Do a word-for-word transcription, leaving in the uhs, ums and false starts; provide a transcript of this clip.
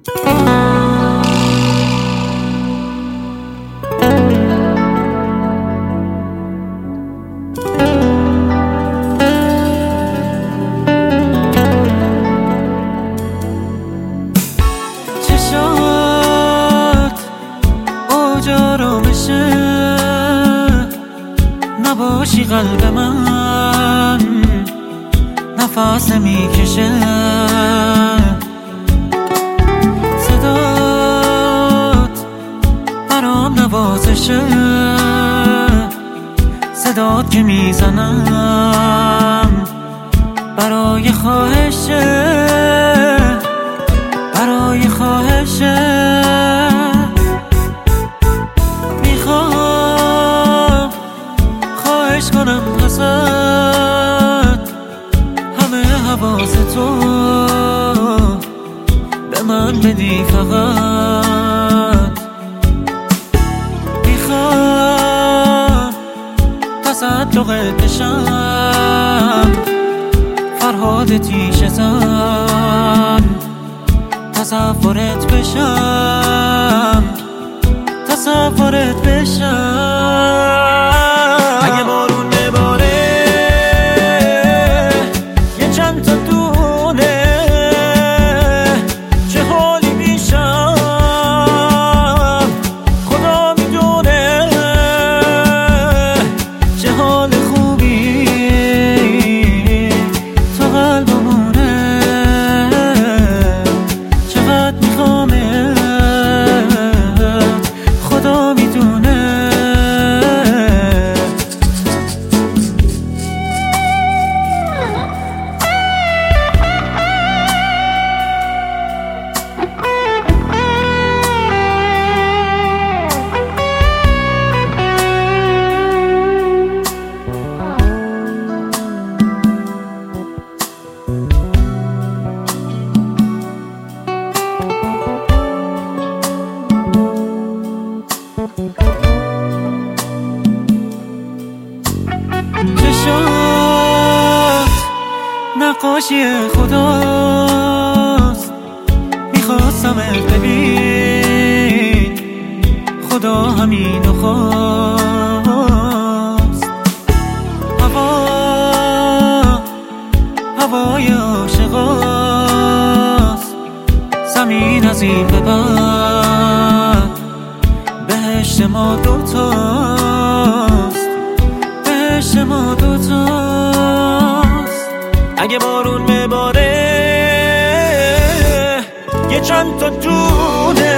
چشات اوجا رو بشه نباشی قلب من نفس میکشه صدات برام نوازشه صدات که میزنم برای خواهشه برای خواهشه میخوام خواهش کنم ازت همه حواس تو به من بدی فقط میخوام تصدقت بشم فرهاد تیشه زن تصورت بشم تصورت بشم اگه بارون بباره یه چند تا دونه چه حالی میشم خدا میدونه چه حال خوبی تو قلبمونه چقدر میخوامت خدا میدونه چشات نقاشی خداست میخواستمت ببین خدا همینو خواست هوا هوای عاشقاست زمین از این به بعد بهشت ما دوتاست بهشت ما دوتاست اگه بارون بباره یه چند تا دونه